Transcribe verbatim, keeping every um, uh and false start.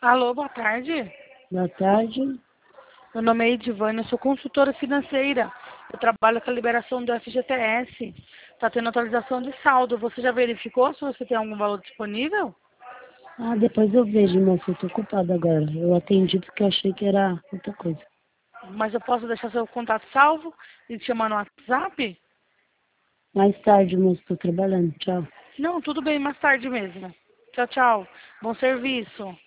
Alô, boa tarde. Boa tarde. Meu nome é Edivane, eu sou consultora financeira. Eu trabalho com a liberação do F G T S. Está tendo atualização de saldo. Você já verificou se você tem algum valor disponível? Ah, depois eu vejo, mas eu tô ocupada agora. Eu atendi porque eu achei que era outra coisa. Mas eu posso deixar seu contato salvo e te chamar no WhatsApp? Mais tarde, moço, tô trabalhando. Tchau. Não, tudo bem, mais tarde mesmo. Tchau, tchau. Bom serviço.